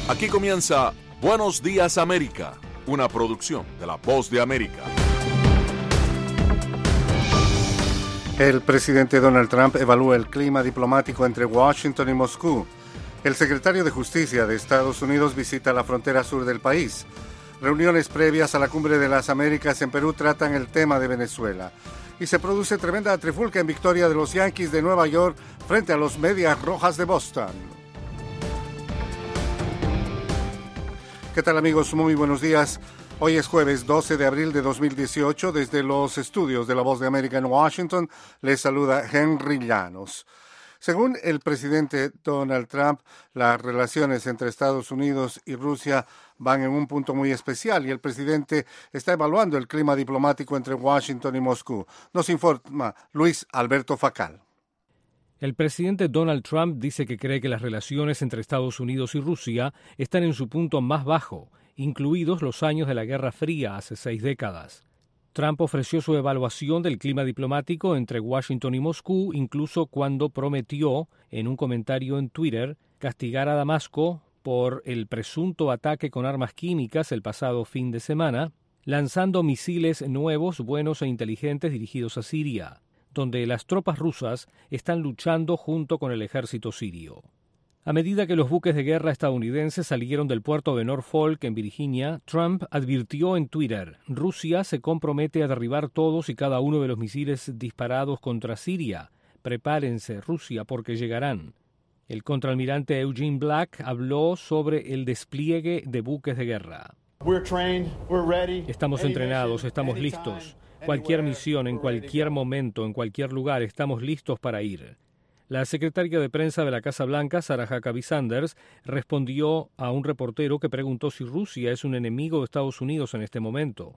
Aquí comienza Buenos Días América, una producción de La Voz de América. El presidente Donald Trump evalúa el clima diplomático entre Washington y Moscú. El secretario de Justicia de Estados Unidos visita la frontera sur del país. Reuniones previas a la Cumbre de las Américas en Perú tratan el tema de Venezuela. Y se produce tremenda trifulca en victoria de los Yankees de Nueva York frente a los Medias Rojas de Boston. ¿Qué tal, amigos? Muy buenos días. Hoy es jueves 12 de abril de 2018. Desde los estudios de La Voz de América en Washington, les saluda Henry Llanos. Según el presidente Donald Trump, las relaciones entre Estados Unidos y Rusia van en un punto muy especial y el presidente está evaluando el clima diplomático entre Washington y Moscú. Nos informa Luis Alberto Facal. El presidente Donald Trump dice que cree que las relaciones entre Estados Unidos y Rusia están en su punto más bajo, incluidos los años de la Guerra Fría hace 6 décadas. Trump ofreció su evaluación del clima diplomático entre Washington y Moscú, incluso cuando prometió, en un comentario en Twitter, castigar a Damasco por el presunto ataque con armas químicas el pasado fin de semana, lanzando misiles nuevos, buenos e inteligentes dirigidos a Siria, donde las tropas rusas están luchando junto con el ejército sirio. A medida que los buques de guerra estadounidenses salieron del puerto de Norfolk, en Virginia, Trump advirtió en Twitter: Rusia se compromete a derribar todos y cada uno de los misiles disparados contra Siria. Prepárense, Rusia, porque llegarán. El contraalmirante Eugene Black habló sobre el despliegue de buques de guerra. Estamos entrenados, estamos listos. Cualquier misión, en cualquier momento, en cualquier lugar, estamos listos para ir. La secretaria de prensa de la Casa Blanca, Sarah Huckabee Sanders, respondió a un reportero que preguntó si Rusia es un enemigo de Estados Unidos en este momento.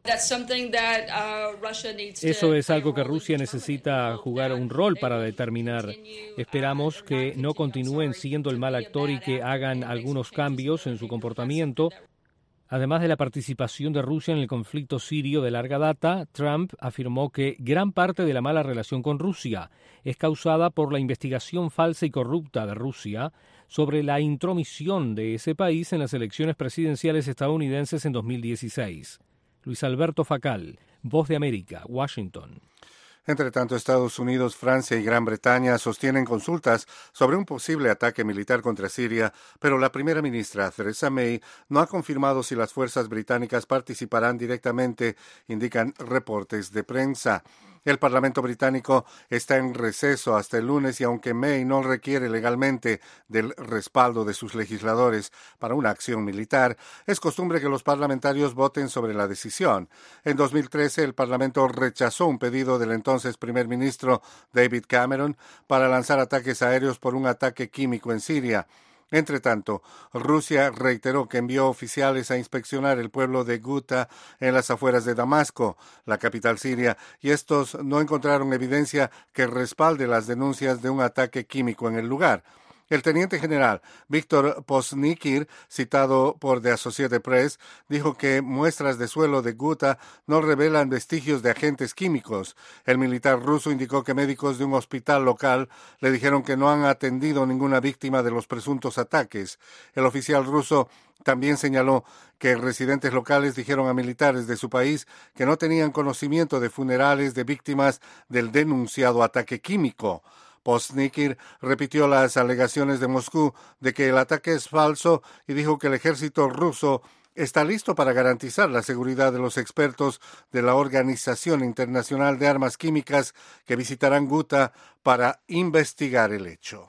Eso es algo que Rusia necesita jugar un rol para determinar. Esperamos que no continúen siendo el mal actor y que hagan algunos cambios en su comportamiento. Además de la participación de Rusia en el conflicto sirio de larga data, Trump afirmó que gran parte de la mala relación con Rusia es causada por la investigación falsa y corrupta de Rusia sobre la intromisión de ese país en las elecciones presidenciales estadounidenses en 2016. Luis Alberto Facal, Voz de América, Washington. Entre tanto, Estados Unidos, Francia y Gran Bretaña sostienen consultas sobre un posible ataque militar contra Siria, pero la primera ministra Theresa May no ha confirmado si las fuerzas británicas participarán directamente, indican reportes de prensa. El Parlamento británico está en receso hasta el lunes y aunque May no requiere legalmente del respaldo de sus legisladores para una acción militar, es costumbre que los parlamentarios voten sobre la decisión. En 2013, el Parlamento rechazó un pedido del entonces primer ministro David Cameron para lanzar ataques aéreos por un ataque químico en Siria. Entre tanto, Rusia reiteró que envió oficiales a inspeccionar el pueblo de Ghouta en las afueras de Damasco, la capital siria, y estos no encontraron evidencia que respalde las denuncias de un ataque químico en el lugar. El teniente general Víctor Poznikir, citado por The Associated Press, dijo que muestras de suelo de Ghouta no revelan vestigios de agentes químicos. El militar ruso indicó que médicos de un hospital local le dijeron que no han atendido ninguna víctima de los presuntos ataques. El oficial ruso también señaló que residentes locales dijeron a militares de su país que no tenían conocimiento de funerales de víctimas del denunciado ataque químico. Poznikir repitió las alegaciones de Moscú de que el ataque es falso y dijo que el ejército ruso está listo para garantizar la seguridad de los expertos de la Organización Internacional de Armas Químicas que visitarán Ghouta para investigar el hecho.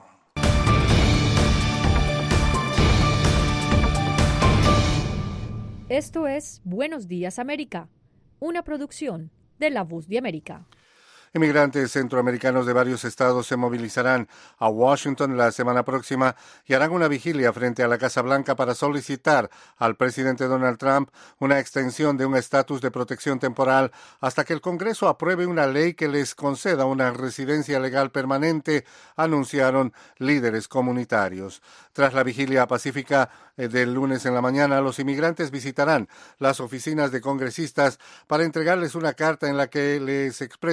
Esto es Buenos Días América, una producción de La Voz de América. Inmigrantes centroamericanos de varios estados se movilizarán a Washington la semana próxima y harán una vigilia frente a la Casa Blanca para solicitar al presidente Donald Trump una extensión de un estatus de protección temporal hasta que el Congreso apruebe una ley que les conceda una residencia legal permanente, anunciaron líderes comunitarios. Tras la vigilia pacífica del lunes en la mañana, los inmigrantes visitarán las oficinas de congresistas para entregarles una carta en la que les expresan su preocupación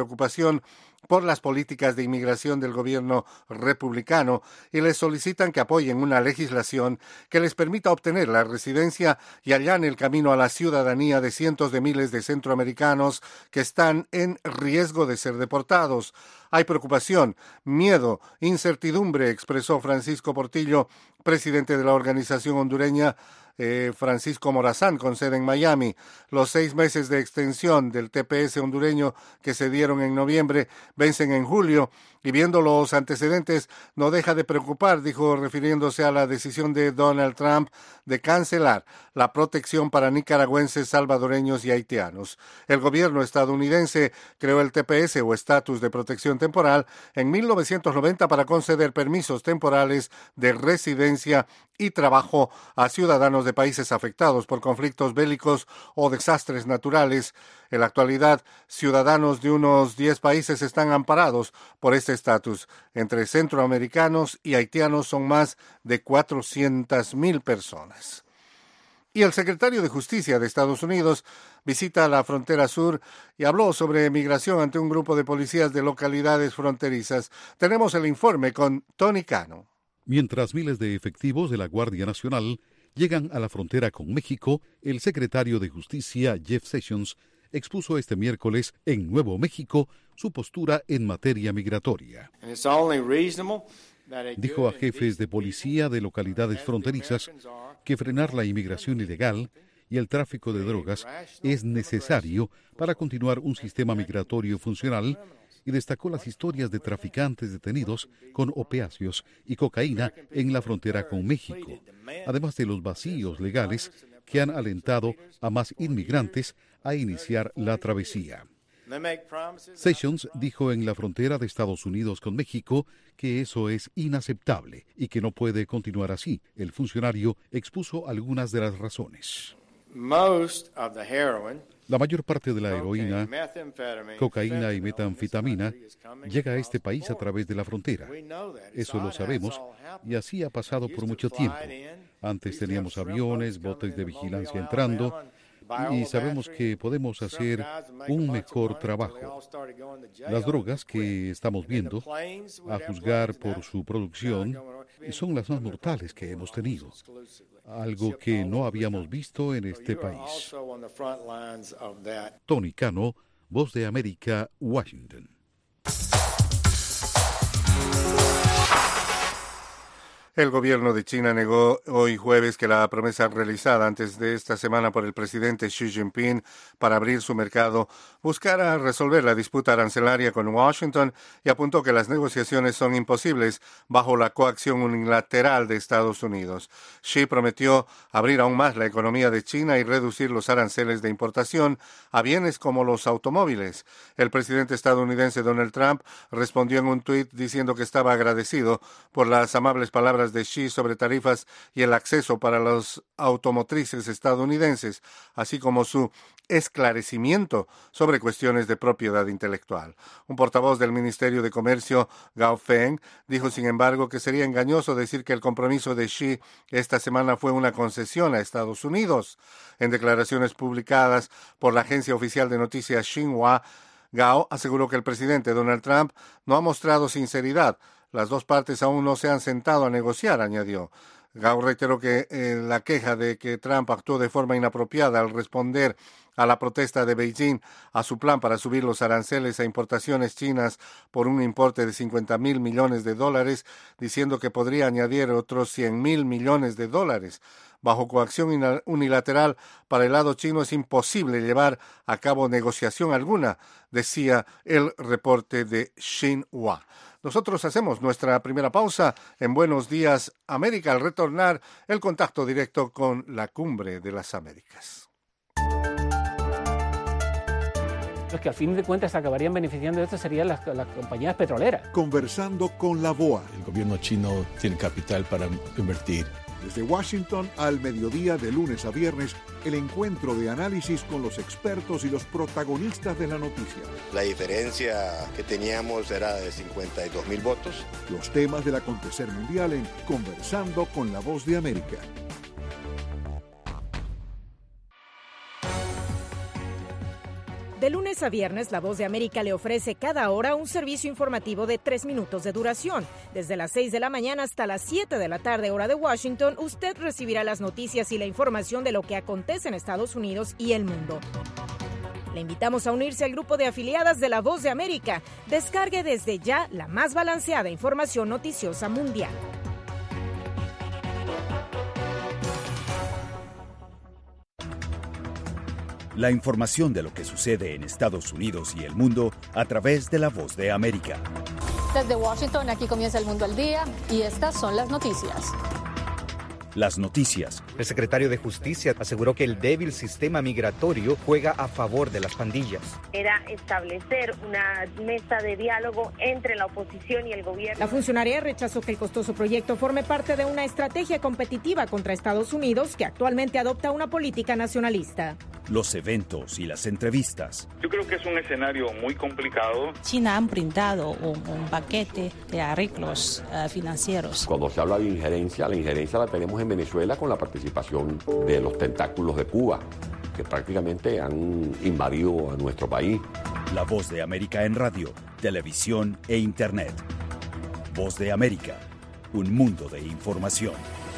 preocupación por las políticas de inmigración del gobierno republicano y les solicitan que apoyen una legislación que les permita obtener la residencia y allane el camino a la ciudadanía de cientos de miles de centroamericanos que están en riesgo de ser deportados. Hay preocupación, miedo, incertidumbre, expresó Francisco Portillo, presidente de la organización hondureña Francisco Morazán, con sede en Miami. Los 6 meses de extensión del TPS hondureño que se dieron en noviembre vencen en julio y viendo los antecedentes no deja de preocupar, dijo refiriéndose a la decisión de Donald Trump de cancelar la protección para nicaragüenses, salvadoreños y haitianos. El gobierno estadounidense creó el TPS o Estatus de Protección Temporal en 1990 para conceder permisos temporales de residencia y trabajo a ciudadanos de países afectados por conflictos bélicos o desastres naturales. En la actualidad, ciudadanos de unos 10 países están amparados por este estatus. Entre centroamericanos y haitianos son más de 400,000 personas. Y el secretario de Justicia de Estados Unidos visita la frontera sur y habló sobre migración ante un grupo de policías de localidades fronterizas. Tenemos el informe con Tony Cano. Mientras miles de efectivos de la Guardia Nacional llegan a la frontera con México, el secretario de Justicia, Jeff Sessions, expuso este miércoles en Nuevo México su postura en materia migratoria. Dijo a jefes de policía de localidades fronterizas que frenar la inmigración ilegal y el tráfico de drogas es necesario para continuar un sistema migratorio funcional y destacó las historias de traficantes detenidos con opiáceos y cocaína en la frontera con México, además de los vacíos legales que han alentado a más inmigrantes a iniciar la travesía. Sessions dijo en la frontera de Estados Unidos con México que eso es inaceptable y que no puede continuar así. El funcionario expuso algunas de las razones. La mayor parte de la heroína, cocaína y metanfetamina llega a este país a través de la frontera. Eso lo sabemos y así ha pasado por mucho tiempo. Antes teníamos aviones, botes de vigilancia entrando y sabemos que podemos hacer un mejor trabajo. Las drogas que estamos viendo, a juzgar por su producción, son las más mortales que hemos tenido, algo que no habíamos visto en este país. Tony Cano, Voz de América, Washington. El gobierno de China negó hoy jueves que la promesa realizada antes de esta semana por el presidente Xi Jinping para abrir su mercado buscara resolver la disputa arancelaria con Washington y apuntó que las negociaciones son imposibles bajo la coacción unilateral de Estados Unidos. Xi prometió abrir aún más la economía de China y reducir los aranceles de importación a bienes como los automóviles. El presidente estadounidense Donald Trump respondió en un tuit diciendo que estaba agradecido por las amables palabras de Xi sobre tarifas y el acceso para los automotrices estadounidenses, así como su esclarecimiento sobre cuestiones de propiedad intelectual. Un portavoz del Ministerio de Comercio, Gao Feng, dijo sin embargo que sería engañoso decir que el compromiso de Xi esta semana fue una concesión a Estados Unidos. En declaraciones publicadas por la agencia oficial de noticias Xinhua, Gao aseguró que el presidente Donald Trump no ha mostrado sinceridad. Las dos partes aún no se han sentado a negociar, añadió. Gao reiteró que la queja de que Trump actuó de forma inapropiada al responder a la protesta de Beijing a su plan para subir los aranceles a importaciones chinas por un importe de $50,000 millones, diciendo que podría añadir otros $100,000 millones. Bajo coacción unilateral para el lado chino es imposible llevar a cabo negociación alguna, decía el reporte de Xinhua. Nosotros hacemos nuestra primera pausa en Buenos Días América. Al retornar, el contacto directo con la Cumbre de las Américas. Los que al fin de cuentas acabarían beneficiando de esto serían las compañías petroleras. Conversando con la BOA. El gobierno chino tiene capital para invertir. Desde Washington al mediodía de lunes a viernes, el encuentro de análisis con los expertos y los protagonistas de la noticia. La diferencia que teníamos era de 52,000 votos. Los temas del acontecer mundial en Conversando con la Voz de América. De lunes a viernes, La Voz de América le ofrece cada hora un servicio informativo de 3 minutos de duración. Desde las 6 de la mañana hasta las 7 de la tarde, hora de Washington, usted recibirá las noticias y la información de lo que acontece en Estados Unidos y el mundo. Le invitamos a unirse al grupo de afiliadas de La Voz de América. Descargue desde ya la más balanceada información noticiosa mundial. La información de lo que sucede en Estados Unidos y el mundo a través de La Voz de América. Desde Washington, aquí comienza El Mundo al Día y estas son las noticias. Las noticias. El secretario de Justicia aseguró que el débil sistema migratorio juega a favor de las pandillas. Era establecer una mesa de diálogo entre la oposición y el gobierno. La funcionaria rechazó que el costoso proyecto forme parte de una estrategia competitiva contra Estados Unidos, que actualmente adopta una política nacionalista. Los eventos y las entrevistas. Yo creo que es un escenario muy complicado. China han brindado un paquete de arreglos financieros. Cuando se habla de injerencia, la injerencia la tenemos en Venezuela con la participación de los tentáculos de Cuba, que prácticamente han invadido a nuestro país. La Voz de América en radio, televisión e internet. Voz de América, un mundo de información.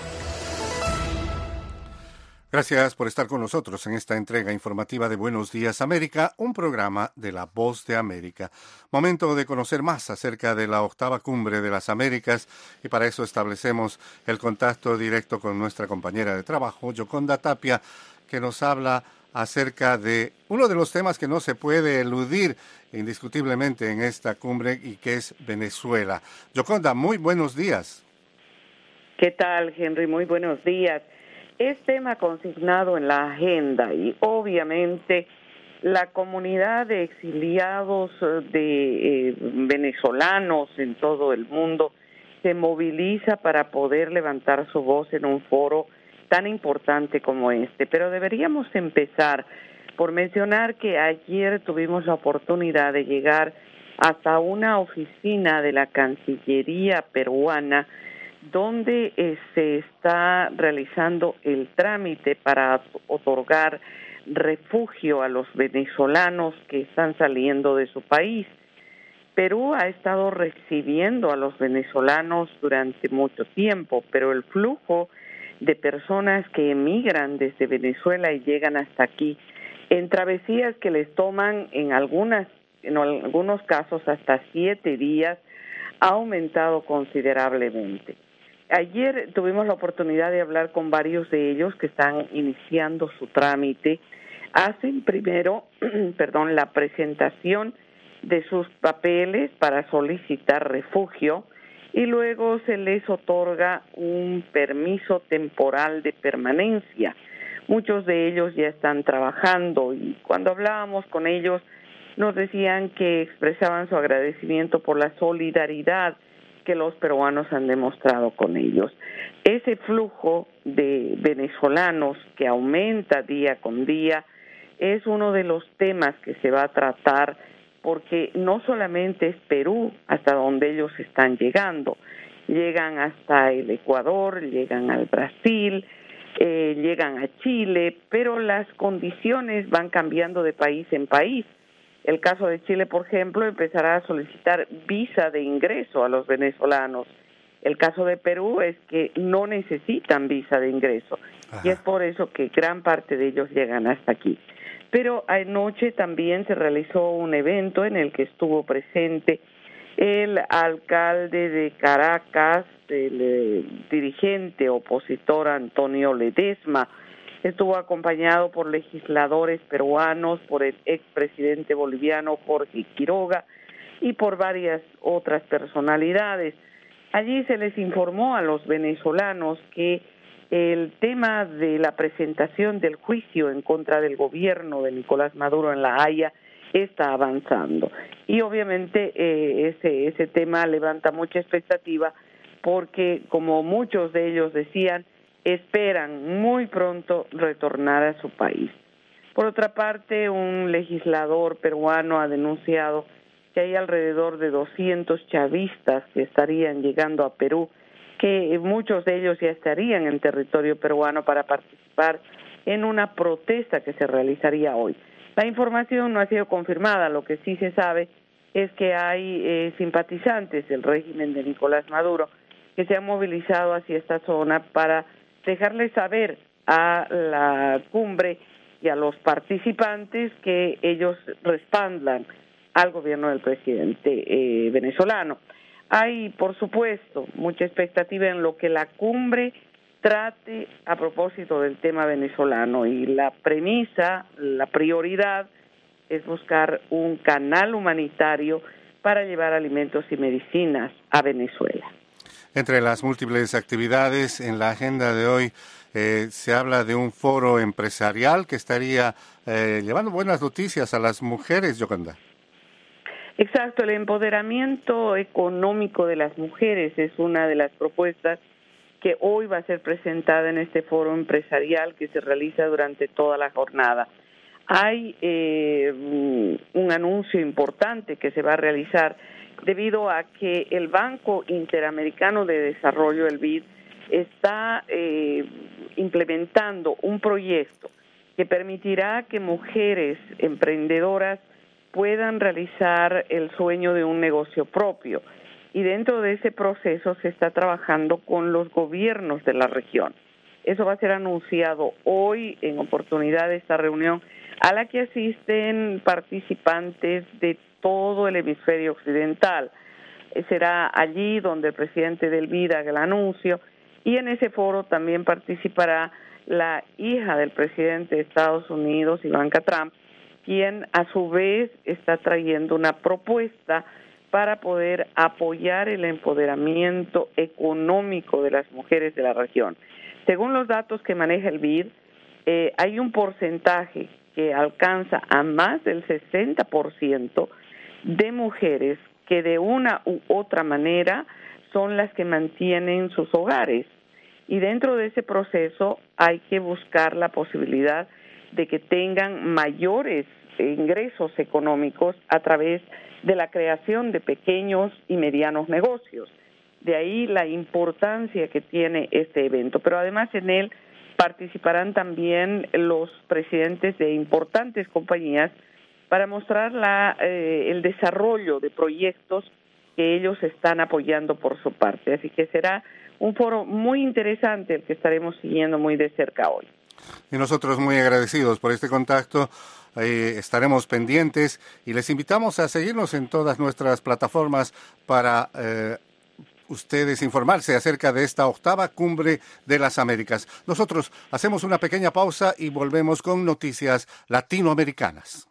Gracias por estar con nosotros en esta entrega informativa de Buenos Días América, un programa de La Voz de América. Momento de conocer más acerca de la 8ª Cumbre de las Américas, y para eso establecemos el contacto directo con nuestra compañera de trabajo, Yoconda Tapia, que nos habla acerca de uno de los temas que no se puede eludir indiscutiblemente en esta cumbre, y que es Venezuela. Yoconda, muy buenos días. ¿Qué tal, Henry? Muy buenos días. Es tema consignado en la agenda y obviamente la comunidad de exiliados de venezolanos en todo el mundo se moviliza para poder levantar su voz en un foro tan importante como este. Pero deberíamos empezar por mencionar que ayer tuvimos la oportunidad de llegar hasta una oficina de la Cancillería peruana, donde se está realizando el trámite para otorgar refugio a los venezolanos que están saliendo de su país. Perú ha estado recibiendo a los venezolanos durante mucho tiempo, pero el flujo de personas que emigran desde Venezuela y llegan hasta aquí, en travesías que les toman en algunos casos hasta 7 días, ha aumentado considerablemente. Ayer tuvimos la oportunidad de hablar con varios de ellos que están iniciando su trámite. Hacen primero, la presentación de sus papeles para solicitar refugio y luego se les otorga un permiso temporal de permanencia. Muchos de ellos ya están trabajando y cuando hablábamos con ellos nos decían que expresaban su agradecimiento por la solidaridad que los peruanos han demostrado con ellos. Ese flujo de venezolanos que aumenta día con día es uno de los temas que se va a tratar, porque no solamente es Perú hasta donde ellos están llegando, llegan hasta el Ecuador, llegan al Brasil, llegan a Chile, pero las condiciones van cambiando de país en país. El caso de Chile, por ejemplo, empezará a solicitar visa de ingreso a los venezolanos. El caso de Perú es que no necesitan visa de ingreso. Ajá. Y es por eso que gran parte de ellos llegan hasta aquí. Pero anoche también se realizó un evento en el que estuvo presente el alcalde de Caracas, el dirigente opositor Antonio Ledesma. Estuvo acompañado por legisladores peruanos, por el expresidente boliviano Jorge Quiroga y por varias otras personalidades. Allí se les informó a los venezolanos que el tema de la presentación del juicio en contra del gobierno de Nicolás Maduro en La Haya está avanzando. Y obviamente ese tema levanta mucha expectativa porque, como muchos de ellos decían, esperan muy pronto retornar a su país. Por otra parte, un legislador peruano ha denunciado que hay alrededor de 200 chavistas que estarían llegando a Perú, que muchos de ellos ya estarían en territorio peruano para participar en una protesta que se realizaría hoy. La información no ha sido confirmada, lo que sí se sabe es que hay simpatizantes del régimen de Nicolás Maduro que se han movilizado hacia esta zona para dejarle saber a la cumbre y a los participantes que ellos respaldan al gobierno del presidente venezolano. Hay, por supuesto, mucha expectativa en lo que la cumbre trate a propósito del tema venezolano, y la premisa, la prioridad es buscar un canal humanitario para llevar alimentos y medicinas a Venezuela. Entre las múltiples actividades en la agenda de hoy se habla de un foro empresarial que estaría llevando buenas noticias a las mujeres, Yocanda. Exacto, el empoderamiento económico de las mujeres es una de las propuestas que hoy va a ser presentada en este foro empresarial que se realiza durante toda la jornada. Hay un anuncio importante que se va a realizar debido a que el Banco Interamericano de Desarrollo, el BID, está implementando un proyecto que permitirá que mujeres emprendedoras puedan realizar el sueño de un negocio propio. Y dentro de ese proceso se está trabajando con los gobiernos de la región. Eso va a ser anunciado hoy en oportunidad de esta reunión a la que asisten participantes de todo el hemisferio occidental. Será allí donde el presidente del BID haga el anuncio, y en ese foro también participará la hija del presidente de Estados Unidos, Ivanka Trump, quien a su vez está trayendo una propuesta para poder apoyar el empoderamiento económico de las mujeres de la región. Según los datos que maneja el BID, hay un porcentaje que alcanza a más del 60% de mujeres que de una u otra manera son las que mantienen sus hogares. Y dentro de ese proceso hay que buscar la posibilidad de que tengan mayores ingresos económicos a través de la creación de pequeños y medianos negocios. De ahí la importancia que tiene este evento. Pero además en él participarán también los presidentes de importantes compañías para mostrar el desarrollo de proyectos que ellos están apoyando por su parte. Así que será un foro muy interesante el que estaremos siguiendo muy de cerca hoy. Y nosotros muy agradecidos por este contacto. Estaremos pendientes y les invitamos a seguirnos en todas nuestras plataformas para ustedes informarse acerca de esta 8ª Cumbre de las Américas. Nosotros hacemos una pequeña pausa y volvemos con noticias latinoamericanas.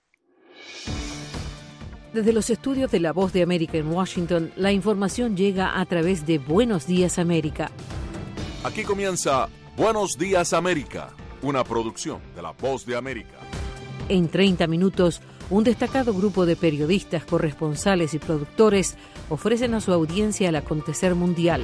Desde los estudios de La Voz de América en Washington, la información llega a través de Buenos Días América. Aquí comienza Buenos Días América, una producción de La Voz de América. En 30 minutos, un destacado grupo de periodistas, corresponsales y productores ofrecen a su audiencia el acontecer mundial.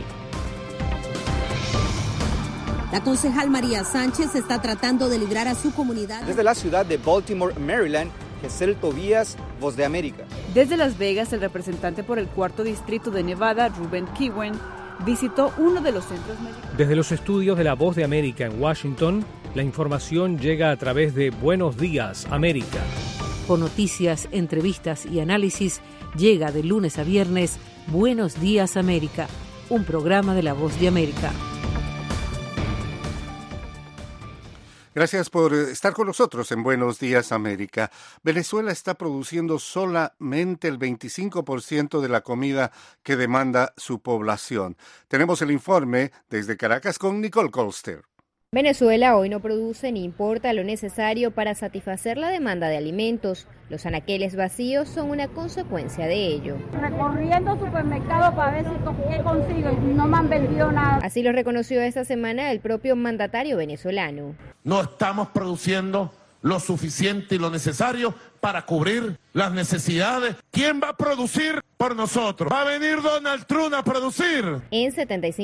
La concejal María Sánchez está tratando de librar a su comunidad. Desde la ciudad de Baltimore, Maryland, Gesell Tobías, Voz de América. Desde Las Vegas, el representante por el 4º distrito de Nevada, Ruben Kiwen, visitó uno de los centros médicos. Desde los estudios de La Voz de América en Washington, la información llega a través de Buenos Días América. Con noticias, entrevistas y análisis, llega de lunes a viernes Buenos Días América, un programa de La Voz de América. Gracias por estar con nosotros en Buenos Días América. Venezuela está produciendo solamente el 25% de la comida que demanda su población. Tenemos el informe desde Caracas con Nicole Colster. Venezuela hoy no produce ni importa lo necesario para satisfacer la demanda de alimentos. Los anaqueles vacíos son una consecuencia de ello. Recorriendo supermercados para ver qué consigo y no me han vendido nada. Así lo reconoció esta semana el propio mandatario venezolano. No estamos produciendo lo suficiente y lo necesario para cubrir las necesidades. ¿Quién va a producir por nosotros? ¿Va a venir Donald Trump a producir? En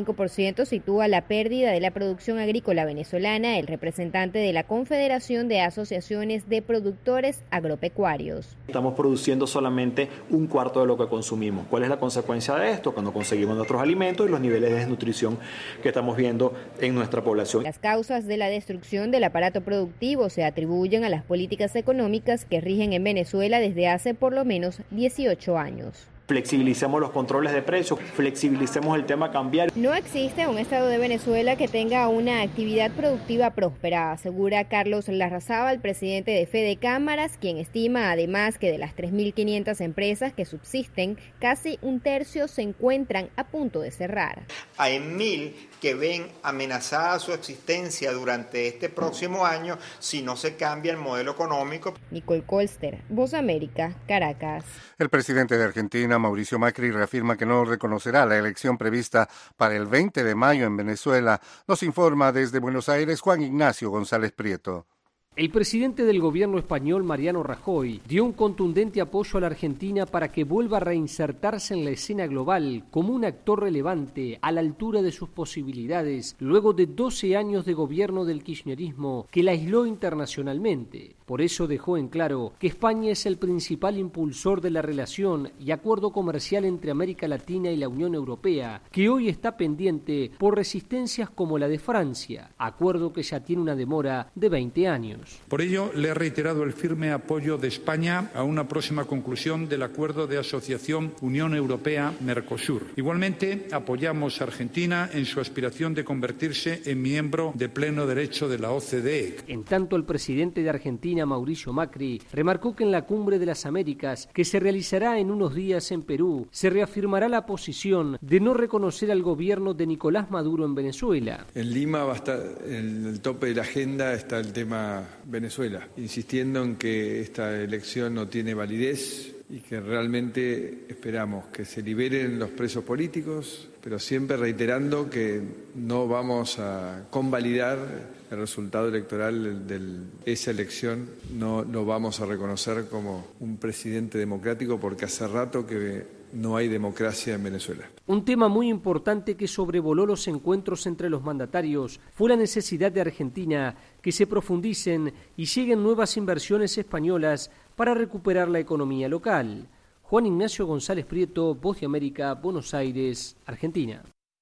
75% sitúa la pérdida de la producción agrícola venezolana el representante de la Confederación de Asociaciones de Productores Agropecuarios. Estamos produciendo solamente un cuarto de lo que consumimos. ¿Cuál es la consecuencia de esto? Cuando conseguimos nuestros alimentos y los niveles de desnutrición que estamos viendo en nuestra población. Las causas de la destrucción del aparato productivo se atribuyen a las políticas económicas que rigen en Venezuela desde hace por lo menos 18 años. Flexibilicemos los controles de precios, flexibilicemos el tema cambiario. No existe un estado de Venezuela que tenga una actividad productiva próspera, asegura Carlos Larrazábal, presidente de Fede Cámaras, quien estima además que de las 3.500 empresas que subsisten, casi un tercio se encuentran a punto de cerrar. Hay 1.000 que ven amenazada su existencia durante este próximo año si no se cambia el modelo económico. Nicole Colster, Voz América, Caracas. El presidente de Argentina, Mauricio Macri, reafirma que no reconocerá la elección prevista para el 20 de mayo en Venezuela. Nos informa desde Buenos Aires Juan Ignacio González Prieto. El presidente del gobierno español, Mariano Rajoy, dio un contundente apoyo a la Argentina para que vuelva a reinsertarse en la escena global como un actor relevante a la altura de sus posibilidades, luego de 12 años de gobierno del kirchnerismo que la aisló internacionalmente. Por eso dejó en claro que España es el principal impulsor de la relación y acuerdo comercial entre América Latina y la Unión Europea, que hoy está pendiente por resistencias como la de Francia, acuerdo que ya tiene una demora de 20 años. Por ello, le he reiterado el firme apoyo de España a una próxima conclusión del Acuerdo de Asociación Unión Europea-Mercosur. Igualmente, apoyamos a Argentina en su aspiración de convertirse en miembro de pleno derecho de la OCDE. En tanto, el presidente de Argentina, Mauricio Macri, remarcó que en la Cumbre de las Américas, que se realizará en unos días en Perú, se reafirmará la posición de no reconocer al gobierno de Nicolás Maduro en Venezuela. En Lima va a estar en el tope de la agenda está el tema Venezuela, insistiendo en que esta elección no tiene validez y que realmente esperamos que se liberen los presos políticos, pero siempre reiterando que no vamos a convalidar el resultado electoral de esa elección, no lo vamos a reconocer como un presidente democrático porque hace rato que no hay democracia en Venezuela. Un tema muy importante que sobrevoló los encuentros entre los mandatarios fue la necesidad de Argentina que se profundicen y lleguen nuevas inversiones españolas para recuperar la economía local. Juan Ignacio González Prieto, Voz de América, Buenos Aires, Argentina.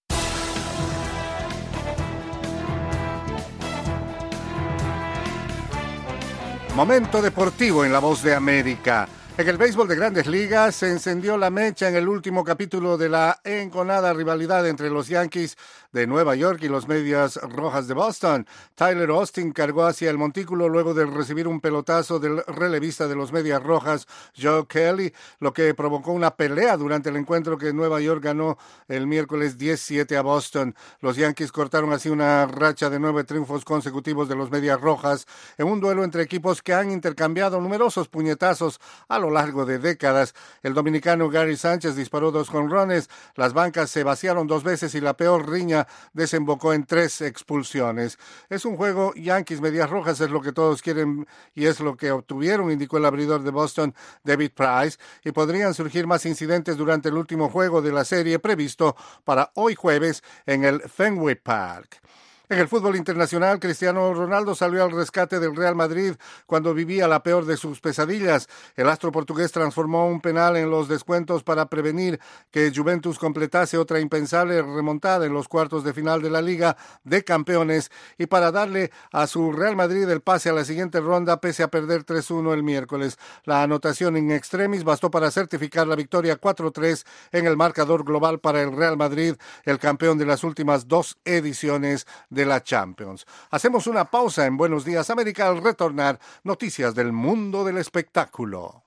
Momento deportivo en La Voz de América. En el béisbol de Grandes Ligas se encendió la mecha en el último capítulo de la enconada rivalidad entre los Yankees de Nueva York y los Medias Rojas de Boston. Tyler Austin cargó hacia el montículo luego de recibir un pelotazo del relevista de los Medias Rojas, Joe Kelly, lo que provocó una pelea durante el encuentro que Nueva York ganó el miércoles 10-7 a Boston. Los Yankees cortaron así una racha de 9 triunfos consecutivos de los Medias Rojas en un duelo entre equipos que han intercambiado numerosos puñetazos a lo largo de décadas. El dominicano Gary Sánchez disparó 2 jonrones, las bancas se vaciaron 2 veces y la peor riña desembocó en 3 expulsiones. Es un juego Yankees Medias Rojas, es lo que todos quieren y es lo que obtuvieron, indicó el abridor de Boston, David Price, y podrían surgir más incidentes durante el último juego de la serie previsto para hoy jueves en el Fenway Park. En el fútbol internacional, Cristiano Ronaldo salió al rescate del Real Madrid cuando vivía la peor de sus pesadillas. El astro portugués transformó un penal en los descuentos para prevenir que Juventus completase otra impensable remontada en los cuartos de final de la Liga de Campeones y para darle a su Real Madrid el pase a la siguiente ronda pese a perder 3-1 el miércoles. La anotación in extremis bastó para certificar la victoria 4-3 en el marcador global para el Real Madrid, el campeón de las últimas 2 ediciones de la Champions. Hacemos una pausa en Buenos Días América. Al retornar, noticias del mundo del espectáculo.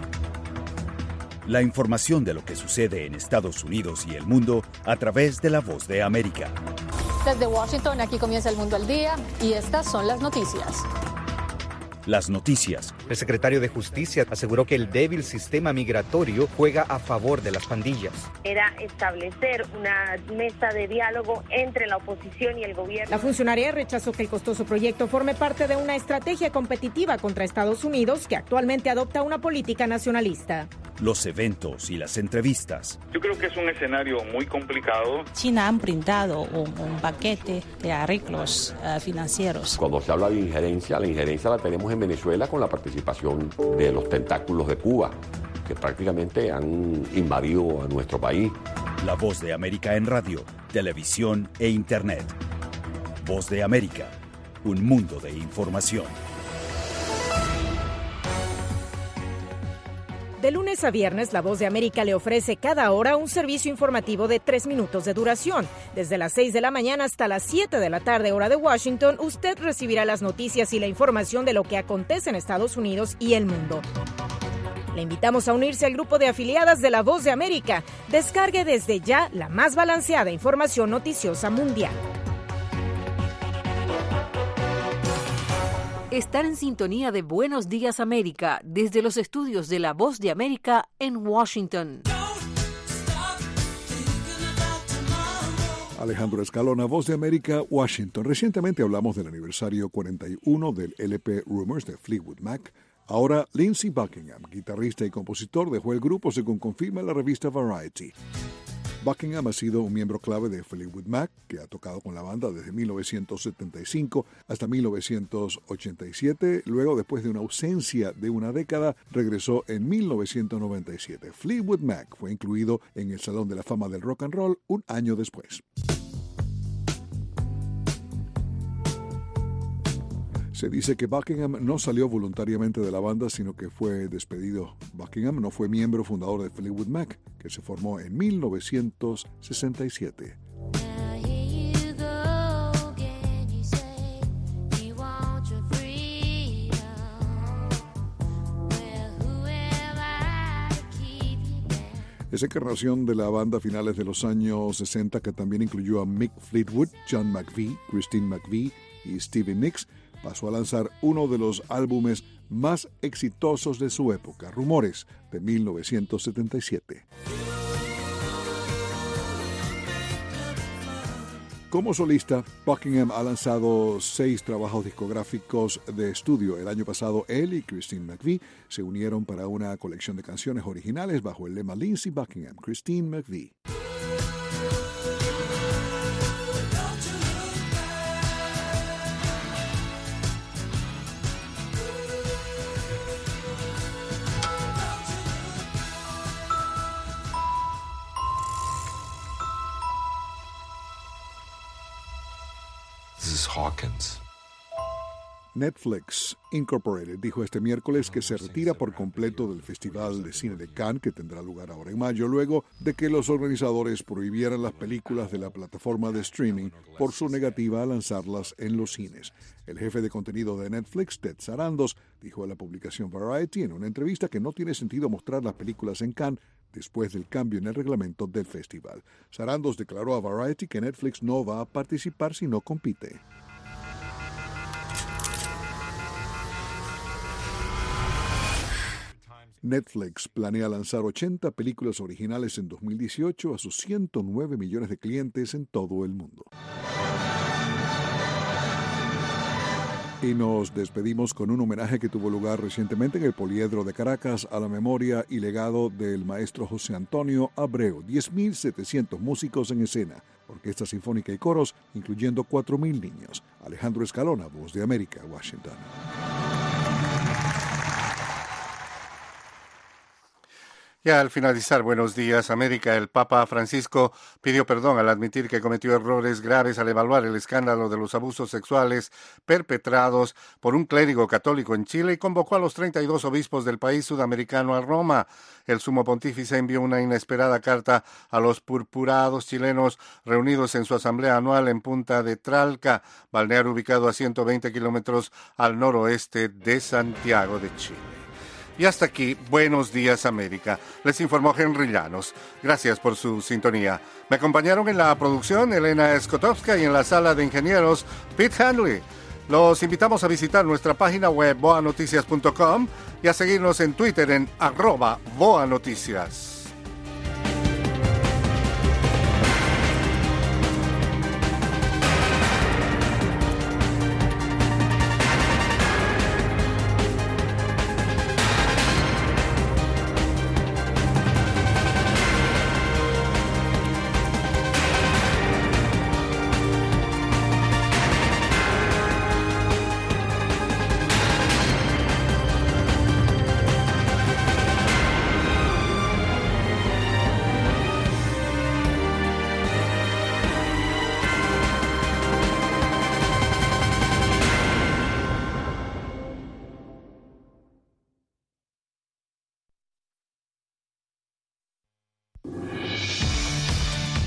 La información de lo que sucede en Estados Unidos y el mundo a través de La Voz de América. Desde Washington, aquí comienza El Mundo al Día y estas son las noticias. las noticias. El secretario de Justicia aseguró que el débil sistema migratorio juega a favor de las pandillas. Era establecer una mesa de diálogo entre la oposición y el gobierno. La funcionaria rechazó que el costoso proyecto forme parte de una estrategia competitiva contra Estados Unidos, que actualmente adopta una política nacionalista. Los eventos y las entrevistas. Yo creo que es un escenario muy complicado. China ha brindado un paquete de arreglos financieros. Cuando se habla de injerencia, la injerencia la tenemos en Venezuela con la participación de los tentáculos de Cuba, que prácticamente han invadido a nuestro país. La Voz de América en radio, televisión e internet. Voz de América, un mundo de información. De lunes a viernes, La Voz de América le ofrece cada hora un servicio informativo de 3 minutos de duración. Desde las 6 de la mañana hasta las 7 de la tarde, hora de Washington, usted recibirá las noticias y la información de lo que acontece en Estados Unidos y el mundo. Le invitamos a unirse al grupo de afiliadas de La Voz de América. Descargue desde ya la más balanceada información noticiosa mundial. Están en sintonía de Buenos Días América desde los estudios de La Voz de América en Washington. Alejandro Escalona, Voz de América, Washington. Recientemente hablamos del aniversario 41 del LP Rumors de Fleetwood Mac. Ahora, Lindsey Buckingham, guitarrista y compositor, dejó el grupo según confirma la revista Variety. Buckingham ha sido un miembro clave de Fleetwood Mac, que ha tocado con la banda desde 1975 hasta 1987. Luego, después de una ausencia de una década, regresó en 1997. Fleetwood Mac fue incluido en el Salón de la Fama del Rock and Roll un año después. Se dice que Buckingham no salió voluntariamente de la banda, sino que fue despedido. Buckingham no fue miembro fundador de Fleetwood Mac, que se formó en 1967. Esa encarnación de la banda a finales de los años 60, que también incluyó a Mick Fleetwood, John McVie, Christine McVie y Stevie Nicks, pasó a lanzar uno de los álbumes más exitosos de su época, Rumores, de 1977. Como solista, Buckingham ha lanzado 6 trabajos discográficos de estudio. El año pasado, él y Christine McVie se unieron para una colección de canciones originales bajo el lema Lindsey Buckingham, Christine McVie. Hawkins. Netflix Incorporated dijo este miércoles que se retira por completo del Festival de Cine de Cannes, que tendrá lugar ahora en mayo, luego de que los organizadores prohibieran las películas de la plataforma de streaming por su negativa a lanzarlas en los cines. El jefe de contenido de Netflix, Ted Sarandos, dijo a la publicación Variety en una entrevista que no tiene sentido mostrar las películas en Cannes después del cambio en el reglamento del festival. Sarandos declaró a Variety que Netflix no va a participar si no compite. Netflix planea lanzar 80 películas originales en 2018 a sus 109 millones de clientes en todo el mundo. Y nos despedimos con un homenaje que tuvo lugar recientemente en el Poliedro de Caracas a la memoria y legado del maestro José Antonio Abreu. 10.700 músicos en escena, orquesta sinfónica y coros, incluyendo 4.000 niños. Alejandro Escalona, Voz de América, Washington. Ya al finalizar Buenos Días América, el Papa Francisco pidió perdón al admitir que cometió errores graves al evaluar el escándalo de los abusos sexuales perpetrados por un clérigo católico en Chile y convocó a los 32 obispos del país sudamericano a Roma. El sumo pontífice envió una inesperada carta a los purpurados chilenos reunidos en su asamblea anual en Punta de Tralca, balneario ubicado a 120 kilómetros al noroeste de Santiago de Chile. Y hasta aquí, Buenos Días América. Les informó Henry Llanos. Gracias por su sintonía. Me acompañaron en la producción Elena Skotowska y en la sala de ingenieros Pete Handley. Los invitamos a visitar nuestra página web boanoticias.com y a seguirnos en Twitter en @boanoticias.